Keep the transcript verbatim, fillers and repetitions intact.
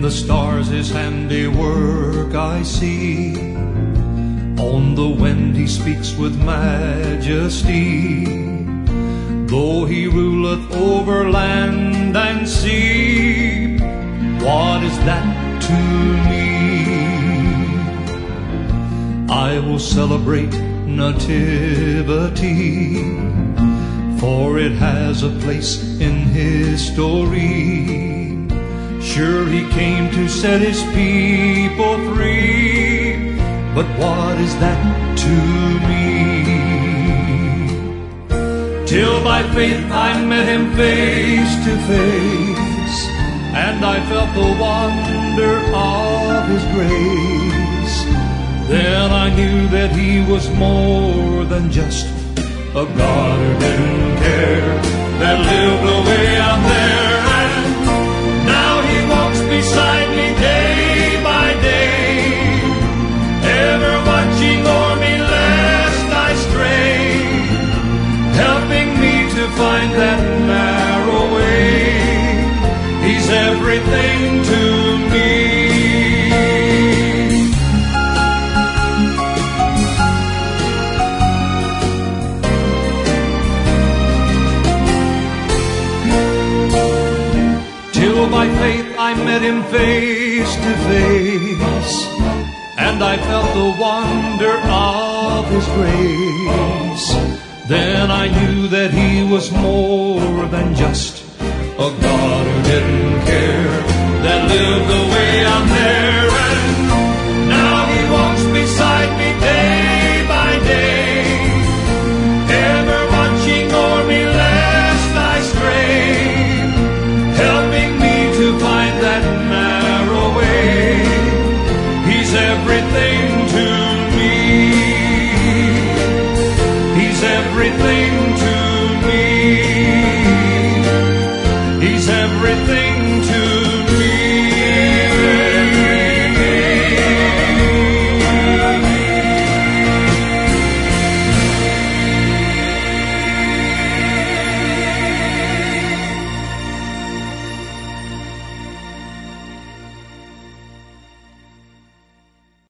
the stars his handiwork I see. On the wind he speaks with majesty. Though he ruleth over land and sea, what is that to me? I will celebrate nativity, for it has a place in history. Sure, he came to set his people free, but what is that to me? Till by faith I met him face to face, and I felt the wonder of his grace. Then I knew that he was more than just a God who didn't care, that lived away out there. And now he walks beside me day by day, ever watching o'er me lest I stray, helping me to find that narrow way. He's everything to me. Till by faith I met him face to face, and I felt the wonder of his grace. Then I knew that he was more than just a God who didn't care, that lived away out there. And